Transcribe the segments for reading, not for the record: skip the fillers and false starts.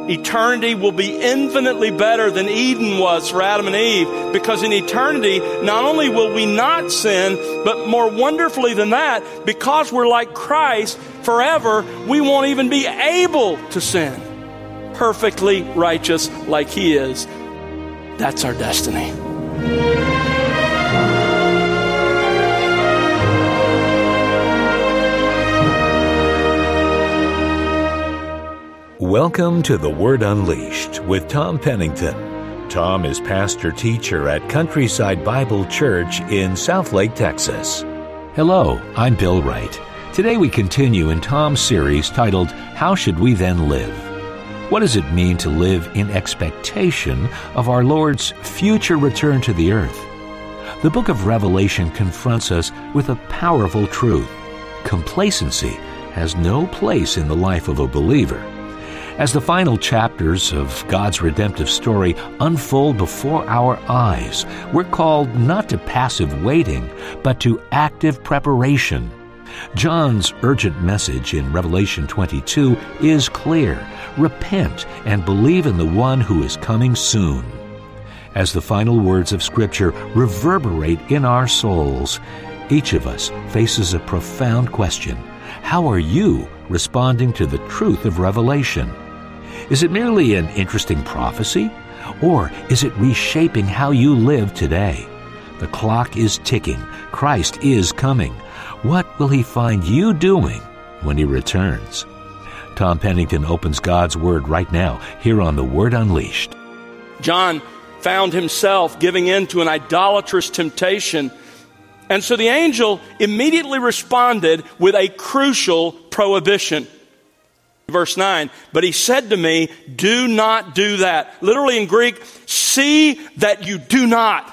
Eternity will be infinitely better than Eden was for Adam and Eve, because in eternity, not only will we not sin, but more wonderfully than that, because we're like Christ forever, we won't even be able to sin. Perfectly righteous like He is. That's our destiny. Welcome to The Word Unleashed with Tom Pennington. Tom is pastor-teacher at Countryside Bible Church in Southlake, Texas. Hello, I'm Bill Wright. Today we continue in Tom's series titled, How Should We Then Live? What does it mean to live in expectation of our Lord's future return to the earth? The book of Revelation confronts us with a powerful truth. Complacency has no place in the life of a believer. As the final chapters of God's redemptive story unfold before our eyes, we're called not to passive waiting, but to active preparation. John's urgent message in Revelation 22 is clear. Repent and believe in the one who is coming soon. As the final words of Scripture reverberate in our souls, each of us faces a profound question. How are you responding to the truth of Revelation? Is it merely an interesting prophecy, or is it reshaping how you live today? The clock is ticking. Christ is coming. What will He find you doing when He returns? Tom Pennington opens God's Word right now here on The Word Unleashed. John found himself giving in to an idolatrous temptation, and so the angel immediately responded with a crucial prohibition. Verse 9, but he said to me, do not do that. Literally in Greek, see that you do not.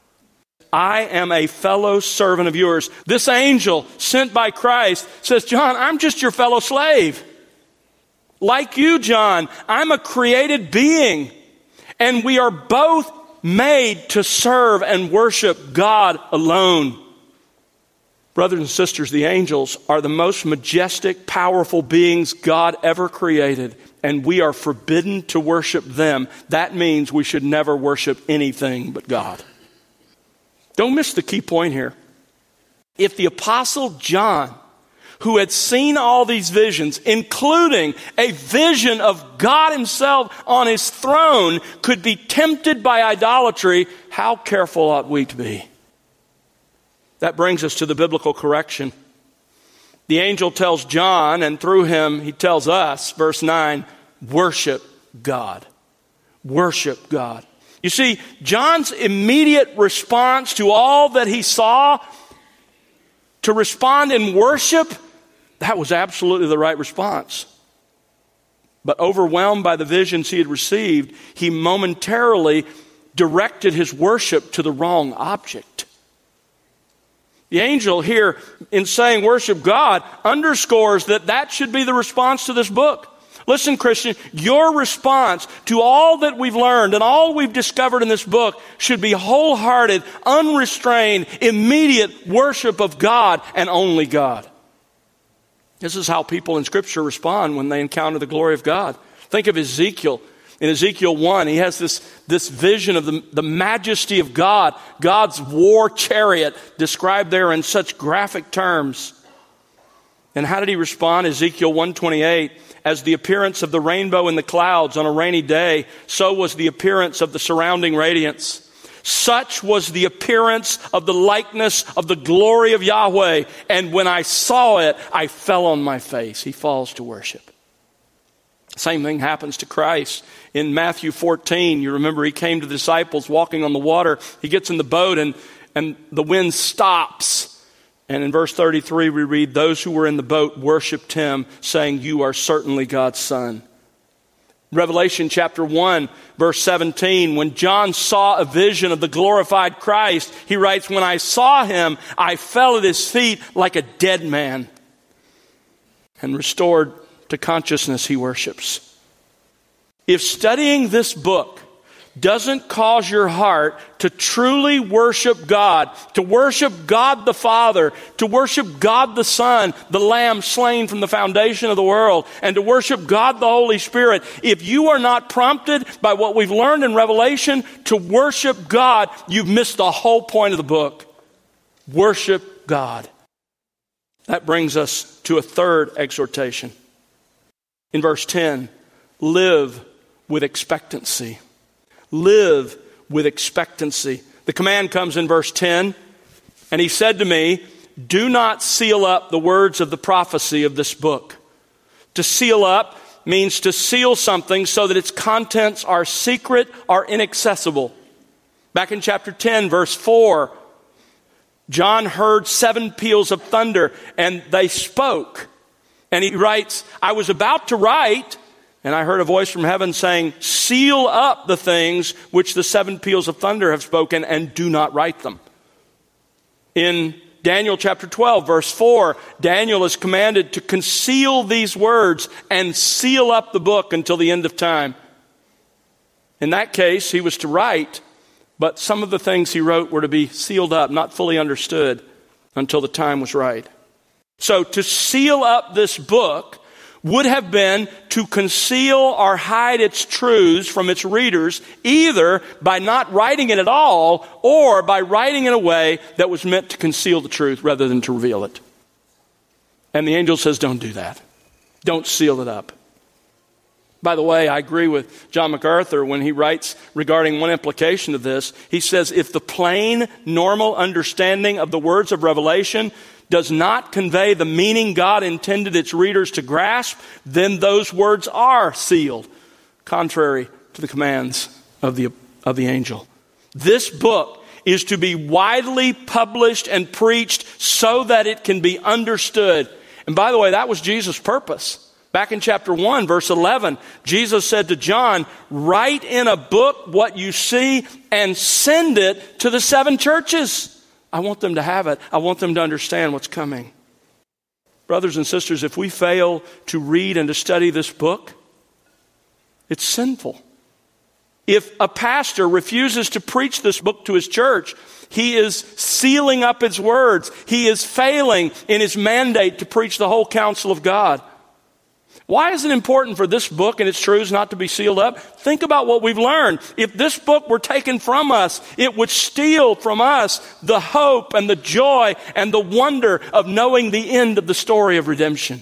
I am a fellow servant of yours. This angel sent by Christ says, John, I'm just your fellow slave. Like you, John, I'm a created being. And we are both made to serve and worship God alone. Brothers and sisters, the angels are the most majestic, powerful beings God ever created, and we are forbidden to worship them. That means we should never worship anything but God. Don't miss the key point here. If the Apostle John, who had seen all these visions, including a vision of God Himself on His throne, could be tempted by idolatry, how careful ought we to be? That brings us to the biblical correction. The angel tells John, and through him he tells us, verse 9, worship God. Worship God. You see, John's immediate response to all that he saw, to respond in worship, that was absolutely the right response. But overwhelmed by the visions he had received, he momentarily directed his worship to the wrong object. The angel here, in saying worship God, underscores that should be the response to this book. Listen, Christian, your response to all that we've learned and all we've discovered in this book should be wholehearted, unrestrained, immediate worship of God and only God. This is how people in Scripture respond when they encounter the glory of God. Think of Ezekiel. In Ezekiel 1, he has this vision of the majesty of God, God's war chariot, described there in such graphic terms. And how did he respond? Ezekiel 1:28, as the appearance of the rainbow in the clouds on a rainy day, so was the appearance of the surrounding radiance. Such was the appearance of the likeness of the glory of Yahweh. And when I saw it, I fell on my face. He falls to worship. Same thing happens to Christ. In Matthew 14, you remember he came to the disciples walking on the water. He gets in the boat and the wind stops. And in verse 33 we read, those who were in the boat worshiped him, saying, you are certainly God's Son. Revelation chapter 1, verse 17, when John saw a vision of the glorified Christ, he writes, when I saw him, I fell at his feet like a dead man. And restored to consciousness, he worships. If studying this book doesn't cause your heart to truly worship God, to worship God the Father, to worship God the Son, the Lamb slain from the foundation of the world, and to worship God the Holy Spirit, if you are not prompted by what we've learned in Revelation to worship God, you've missed the whole point of the book. Worship God. That brings us to a third exhortation. In verse 10, live with expectancy. Live with expectancy. The command comes in verse 10, and he said to me, do not seal up the words of the prophecy of this book. To seal up means to seal something so that its contents are secret or inaccessible. Back in chapter 10, verse 4, John heard 7 peals of thunder, and they spoke. And he writes, I was about to write, and I heard a voice from heaven saying, seal up the things which the 7 peals of thunder have spoken, and do not write them. In Daniel chapter 12, verse 4, Daniel is commanded to conceal these words and seal up the book until the end of time. In that case, he was to write, but some of the things he wrote were to be sealed up, not fully understood until the time was right. So to seal up this book would have been to conceal or hide its truths from its readers, either by not writing it at all or by writing in a way that was meant to conceal the truth rather than to reveal it. And the angel says, don't do that. Don't seal it up. By the way, I agree with John MacArthur when he writes regarding one implication of this. He says, if the plain, normal understanding of the words of Revelation does not convey the meaning God intended its readers to grasp, then those words are sealed, contrary to the commands of the angel. This book is to be widely published and preached so that it can be understood. And by the way, that was Jesus' purpose. Back in chapter 1, verse 11, Jesus said to John, write in a book what you see and send it to the 7 churches. I want them to have it. I want them to understand what's coming. Brothers and sisters, if we fail to read and to study this book, it's sinful. If a pastor refuses to preach this book to his church, he is sealing up his words. He is failing in his mandate to preach the whole counsel of God. Why is it important for this book and its truths not to be sealed up? Think about what we've learned. If this book were taken from us, it would steal from us the hope and the joy and the wonder of knowing the end of the story of redemption.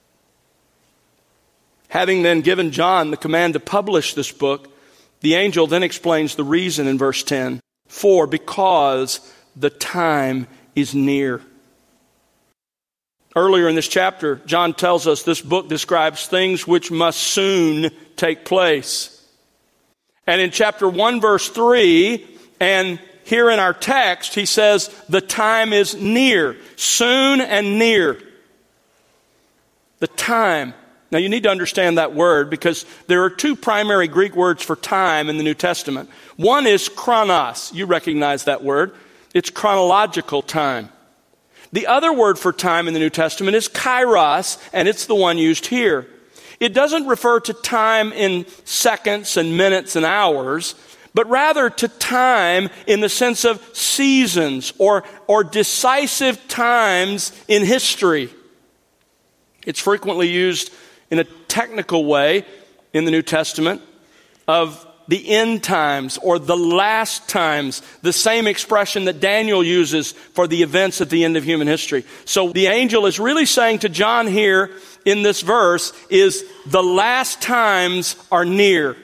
Having then given John the command to publish this book, the angel then explains the reason in verse 10. For because the time is near. Earlier in this chapter, John tells us this book describes things which must soon take place. And in chapter 1, verse 3, and here in our text, he says, the time is near, soon and near. The time. Now you need to understand that word because there are 2 primary Greek words for time in the New Testament. One is chronos. You recognize that word. It's chronological time. The other word for time in the New Testament is kairos, and it's the one used here. It doesn't refer to time in seconds and minutes and hours, but rather to time in the sense of seasons or decisive times in history. It's frequently used in a technical way in the New Testament of the end times or the last times, the same expression that Daniel uses for the events at the end of human history. So the angel is really saying to John here in this verse is the last times are near.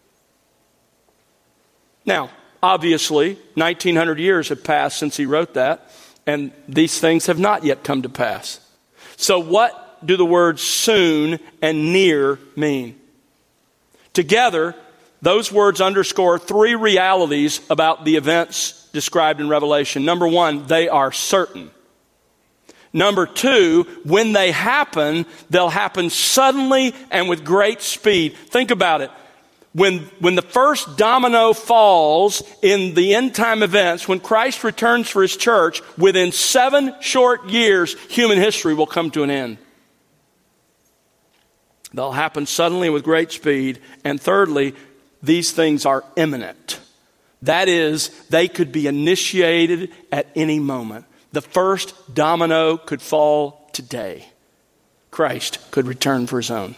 Now, obviously, 1900 years have passed since he wrote that, and these things have not yet come to pass. So what do the words soon and near mean? Together, those words underscore 3 realities about the events described in Revelation. Number 1, they are certain. Number 2, when they happen, they'll happen suddenly and with great speed. Think about it. When the first domino falls in the end time events, when Christ returns for his church, within 7 short years, human history will come to an end. They'll happen suddenly with great speed. And thirdly, these things are imminent. That is, they could be initiated at any moment. The first domino could fall today. Christ could return for his own.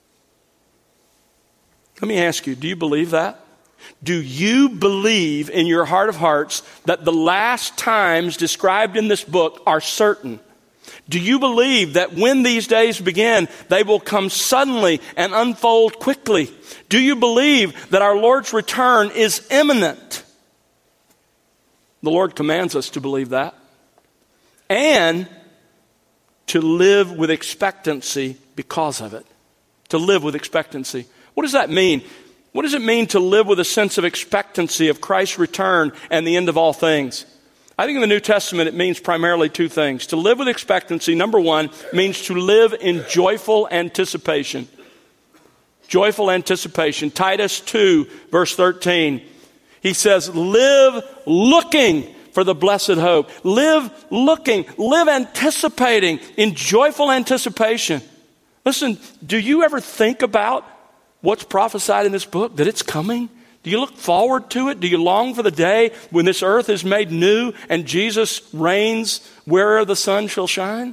Let me ask you, do you believe that? Do you believe in your heart of hearts that the last times described in this book are certain? Do you believe that when these days begin, they will come suddenly and unfold quickly? Do you believe that our Lord's return is imminent? The Lord commands us to believe that. And to live with expectancy because of it. To live with expectancy. What does that mean? What does it mean to live with a sense of expectancy of Christ's return and the end of all things? I think in the New Testament it means primarily two things. To live with expectancy, number one, means to live in joyful anticipation. Joyful anticipation. Titus 2, verse 13. He says, live looking for the blessed hope. Live looking, live anticipating in joyful anticipation. Listen, do you ever think about what's prophesied in this book, that it's coming? Do you look forward to it? Do you long for the day when this earth is made new and Jesus reigns wherever the sun shall shine?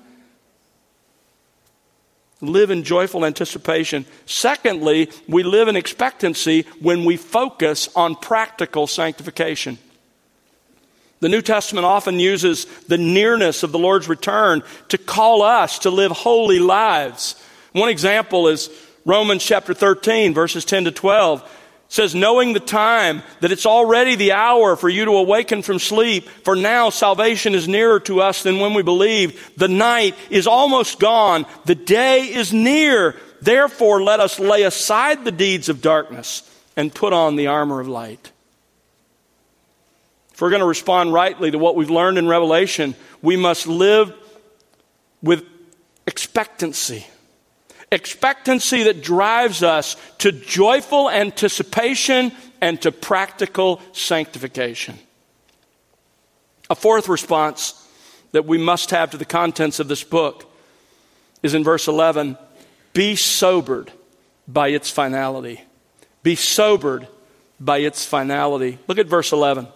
Live in joyful anticipation. Secondly, we live in expectancy when we focus on practical sanctification. The New Testament often uses the nearness of the Lord's return to call us to live holy lives. One example is Romans chapter 13, verses 10 to 12. It says, knowing the time, that it's already the hour for you to awaken from sleep, for now salvation is nearer to us than when we believed. The night is almost gone. The day is near. Therefore, let us lay aside the deeds of darkness and put on the armor of light. If we're going to respond rightly to what we've learned in Revelation, we must live with expectancy. Expectancy that drives us to joyful anticipation and to practical sanctification. A fourth response that we must have to the contents of this book is in verse 11. Be sobered by its finality. Be sobered by its finality. Look at verse 11.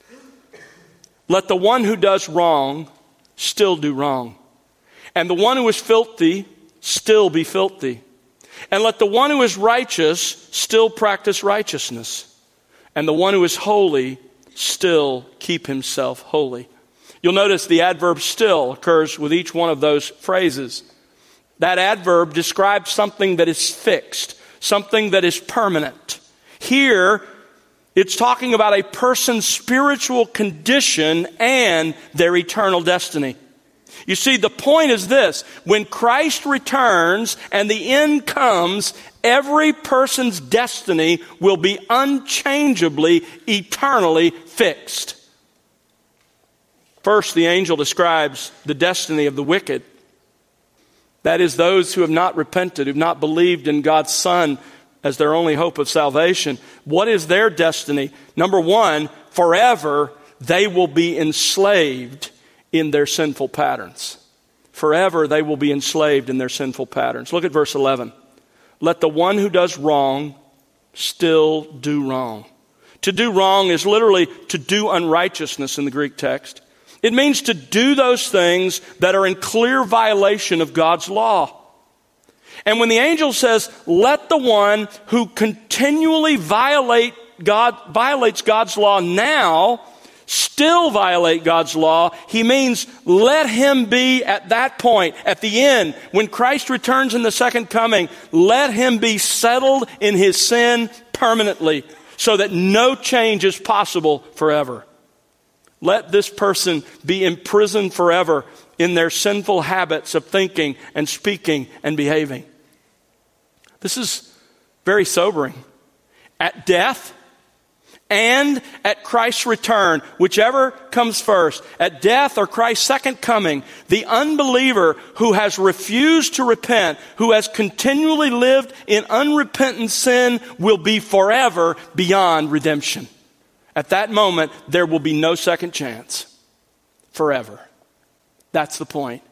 Let the one who does wrong still do wrong, and the one who is filthy still be filthy. And let the one who is righteous still practice righteousness, and the one who is holy still keep himself holy. You'll notice the adverb still occurs with each one of those phrases. That adverb describes something that is fixed, something that is permanent. Here, it's talking about a person's spiritual condition and their eternal destiny. You see, the point is this. When Christ returns and the end comes, every person's destiny will be unchangeably, eternally fixed. First, the angel describes the destiny of the wicked. That is, those who have not repented, who have not believed in God's Son as their only hope of salvation. What is their destiny? Number one, forever they will be enslaved in their sinful patterns. Forever they will be enslaved in their sinful patterns. Look at verse 11. Let the one who does wrong still do wrong. To do wrong is literally to do unrighteousness in the Greek text. It means to do those things that are in clear violation of God's law. And when the angel says, let the one who continually violates God's law now still violate God's law, he means let him be at that point, at the end, when Christ returns in the second coming, let him be settled in his sin permanently so that no change is possible forever. Let this person be imprisoned forever in their sinful habits of thinking and speaking and behaving. This is very sobering. At death and at Christ's return, whichever comes first, at death or Christ's second coming, the unbeliever who has refused to repent, who has continually lived in unrepentant sin, will be forever beyond redemption. At that moment, there will be no second chance. Forever. That's the point.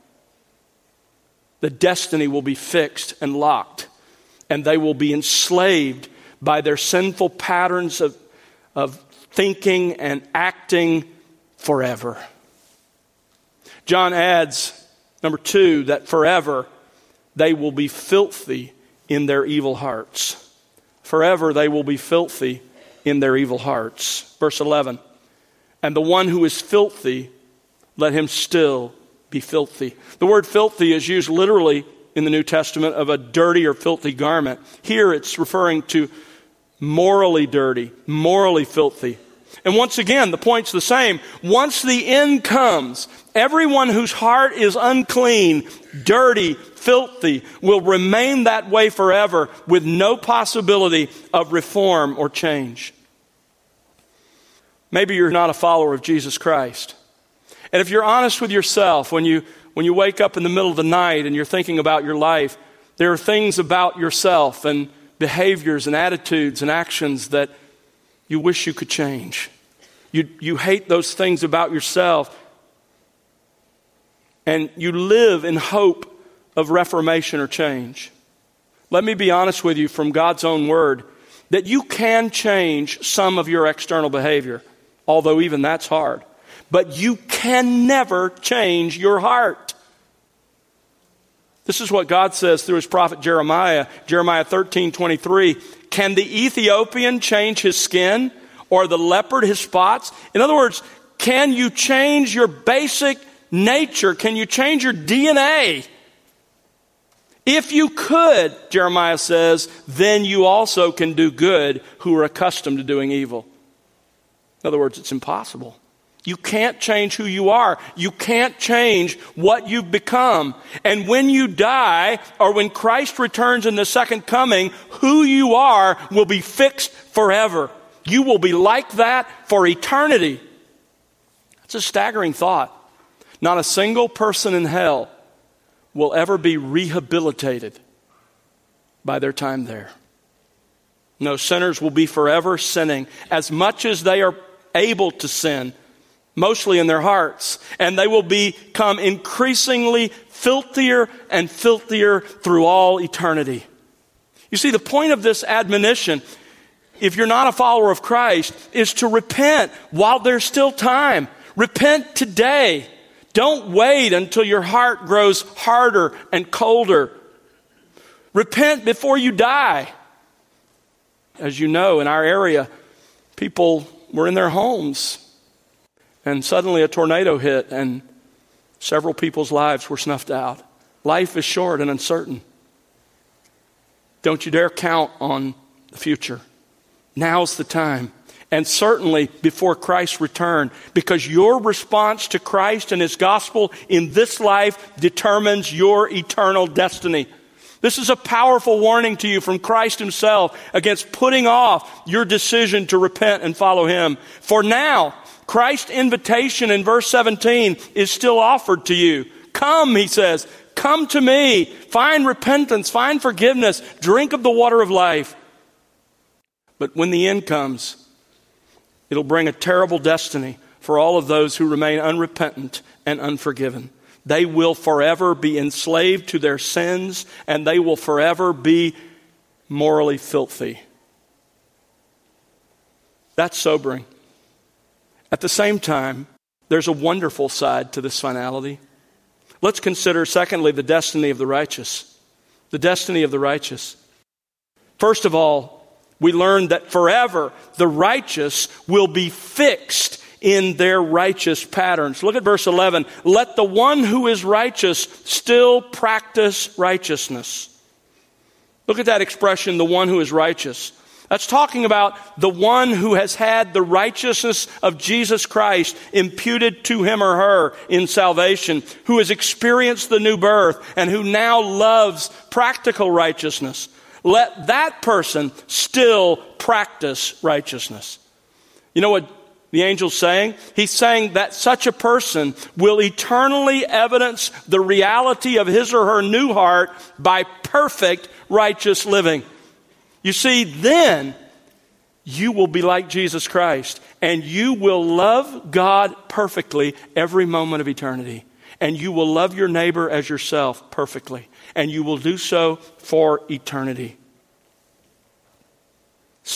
The destiny will be fixed and locked, and they will be enslaved by their sinful patterns of thinking and acting forever. John adds, number 2, that forever they will be filthy in their evil hearts. Forever they will be filthy in their evil hearts. Verse 11, and the one who is filthy, let him still be filthy. The word filthy is used literally in the New Testament of a dirty or filthy garment. Here it's referring to morally dirty, morally filthy. And once again, the point's the same. Once the end comes, everyone whose heart is unclean, dirty, filthy, will remain that way forever with no possibility of reform or change. Maybe you're not a follower of Jesus Christ. And if you're honest with yourself, when you wake up in the middle of the night and you're thinking about your life, there are things about yourself and behaviors and attitudes and actions that you wish you could change. You hate those things about yourself. And you live in hope of reformation or change. Let me be honest with you from God's own word that you can change some of your external behavior, although even that's hard. But you can never change your heart. This is what God says through his prophet Jeremiah. Jeremiah 13:23. Can the Ethiopian change his skin or the leopard his spots? In other words, can you change your basic nature? Can you change your DNA? If you could, Jeremiah says, then you also can do good who are accustomed to doing evil. In other words, it's impossible. You can't change who you are. You can't change what you've become. And when you die, or when Christ returns in the second coming, who you are will be fixed forever. You will be like that for eternity. That's a staggering thought. Not a single person in hell will ever be rehabilitated by their time there. No, sinners will be forever sinning as much as they are able to sin, mostly in their hearts, and they will become increasingly filthier and filthier through all eternity. You see, the point of this admonition, if you're not a follower of Christ, is to repent while there's still time. Repent today. Don't wait until your heart grows harder and colder. Repent before you die. As you know, in our area, people were in their homes, and suddenly a tornado hit, and several people's lives were snuffed out. Life is short and uncertain. Don't you dare count on the future. Now's the time. And certainly before Christ's return, because your response to Christ and his gospel in this life determines your eternal destiny. This is a powerful warning to you from Christ himself against putting off your decision to repent and follow him. For now, Christ's invitation in verse 17 is still offered to you. Come, he says, come to me, find repentance, find forgiveness, drink of the water of life. But when the end comes, it'll bring a terrible destiny for all of those who remain unrepentant and unforgiven. They will forever be enslaved to their sins, and they will forever be morally filthy. That's sobering. At the same time, there's a wonderful side to this finality. Let's consider, secondly, the destiny of the righteous. The destiny of the righteous. First of all, we learn that forever the righteous will be fixed in their righteous patterns. Look at verse 11. Let the one who is righteous still practice righteousness. Look at that expression, the one who is righteous. That's talking about the one who has had the righteousness of Jesus Christ imputed to him or her in salvation, who has experienced the new birth and who now loves practical righteousness. Let that person still practice righteousness. You know what the angel's saying? He's saying that such a person will eternally evidence the reality of his or her new heart by perfect righteous living. You see, then you will be like Jesus Christ, and you will love God perfectly every moment of eternity. And you will love your neighbor as yourself perfectly. And you will do so for eternity.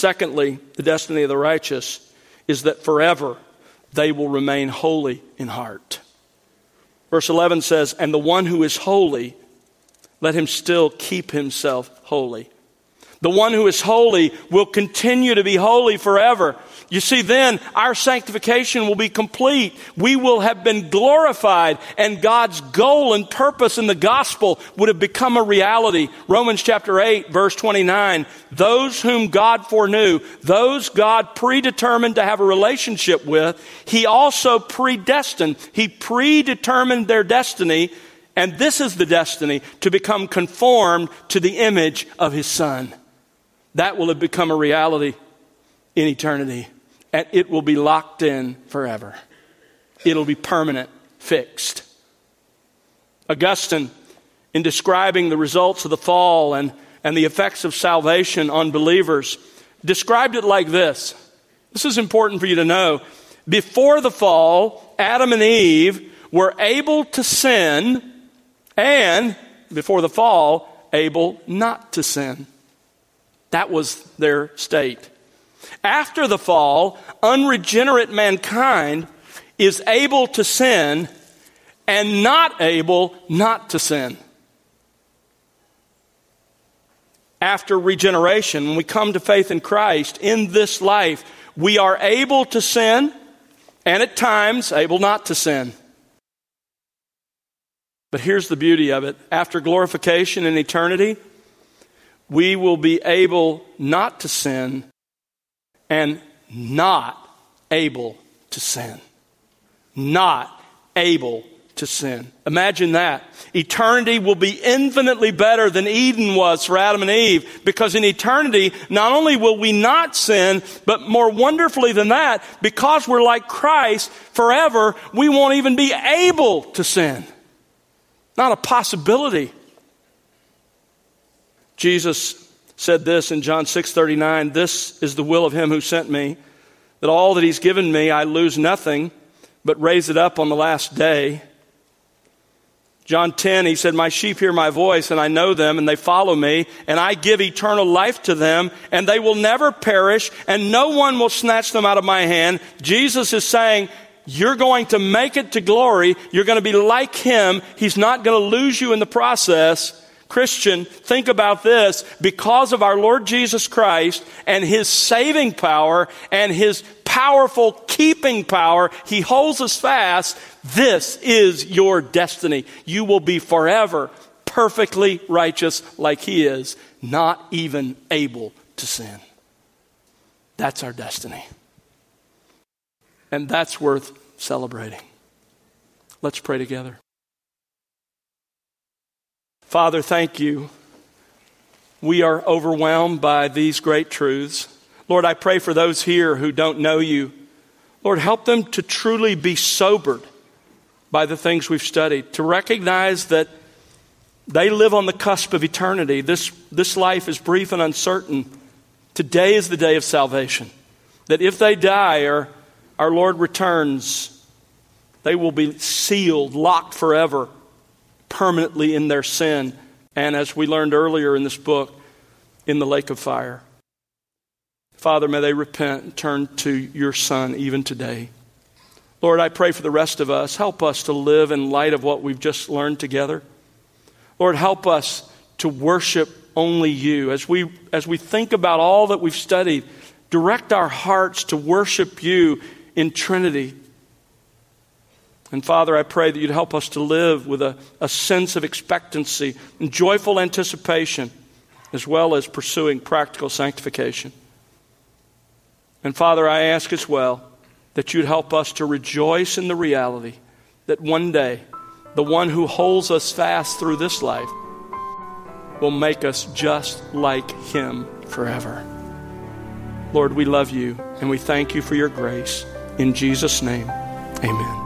Secondly, the destiny of the righteous is that forever they will remain holy in heart. Verse 11 says, "And the one who is holy, let him still keep himself holy." The one who is holy will continue to be holy forever. You see, then our sanctification will be complete. We will have been glorified, and God's goal and purpose in the gospel would have become a reality. Romans chapter 8, verse 29, "Those whom God foreknew, those God predetermined to have a relationship with, He also predestined." He predetermined their destiny, and this is the destiny, to become conformed to the image of His Son. That will have become a reality in eternity, and it will be locked in forever. It'll be permanent, fixed. Augustine, in describing the results of the fall and the effects of salvation on believers, described it like this. This is important for you to know. Before the fall, Adam and Eve were able to sin, and before the fall, able not to sin. That was their state. After the fall, unregenerate mankind is able to sin and not able not to sin. After regeneration, when we come to faith in Christ, in this life, we are able to sin and at times able not to sin. But here's the beauty of it. After glorification in eternity, we will be able not to sin and not able to sin. Not able to sin. Imagine that. Eternity will be infinitely better than Eden was for Adam and Eve, because in eternity, not only will we not sin, but more wonderfully than that, because we're like Christ forever, we won't even be able to sin. Not a possibility. Jesus said this in John 6:39, "This is the will of Him who sent me, that all that He's given me I lose nothing, but raise it up on the last day." John 10, He said, "My sheep hear my voice, and I know them, and they follow me, and I give eternal life to them, and they will never perish, and no one will snatch them out of my hand." Jesus is saying, you're going to make it to glory. You're going to be like Him. He's not going to lose you in the process. Christian, think about this. Because of our Lord Jesus Christ and His saving power and His powerful keeping power, He holds us fast. This is your destiny. You will be forever perfectly righteous like He is, not even able to sin. That's our destiny. And that's worth celebrating. Let's pray together. Father, thank You. We are overwhelmed by these great truths. Lord, I pray for those here who don't know You. Lord, help them to truly be sobered by the things we've studied, to recognize that they live on the cusp of eternity. This life is brief and uncertain. Today is the day of salvation. That if they die or our Lord returns, they will be sealed, locked forever, permanently in their sin, and as we learned earlier in this book, in the lake of fire. Father, may they repent and turn to Your Son even today. Lord, I pray for the rest of us. Help us to live in light of what we've just learned together. Lord, help us to worship only You. As we think about all that we've studied, direct our hearts to worship You in Trinity. And Father, I pray that You'd help us to live with a sense of expectancy and joyful anticipation, as well as pursuing practical sanctification. And Father, I ask as well that You'd help us to rejoice in the reality that one day the one who holds us fast through this life will make us just like Him forever. Lord, we love You and we thank You for Your grace. In Jesus' name, amen.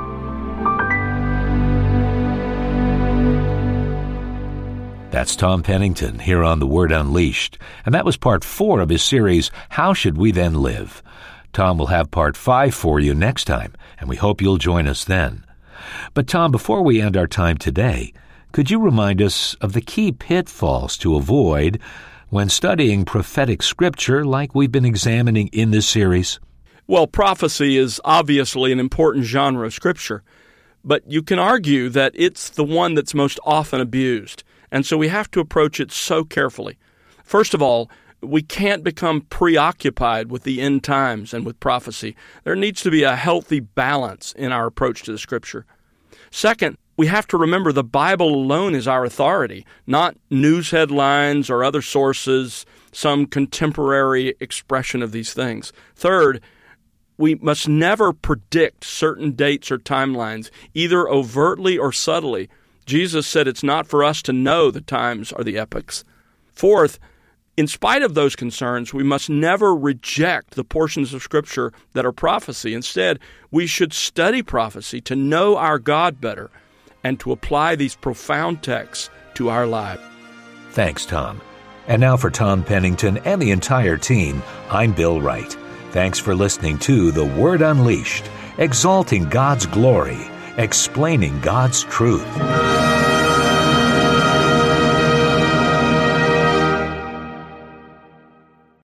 That's Tom Pennington here on The Word Unleashed, and that was part 4 of his series, How Should We Then Live? Tom will have part 5 for you next time, and we hope you'll join us then. But Tom, before we end our time today, could you remind us of the key pitfalls to avoid when studying prophetic scripture like we've been examining in this series? Well, prophecy is obviously an important genre of Scripture, but you can argue that it's the one that's most often abused, and so we have to approach it so carefully. First of all, we can't become preoccupied with the end times and with prophecy. There needs to be a healthy balance in our approach to the Scripture. Second, we have to remember the Bible alone is our authority, not news headlines or other sources, some contemporary expression of these things. Third, we must never predict certain dates or timelines, either overtly or subtly. Jesus said it's not for us to know the times or the epochs. Fourth, in spite of those concerns, we must never reject the portions of Scripture that are prophecy. Instead, we should study prophecy to know our God better and to apply these profound texts to our lives. Thanks, Tom. And now for Tom Pennington and the entire team, I'm Bill Wright. Thanks for listening to The Word Unleashed, exalting God's glory, explaining God's truth.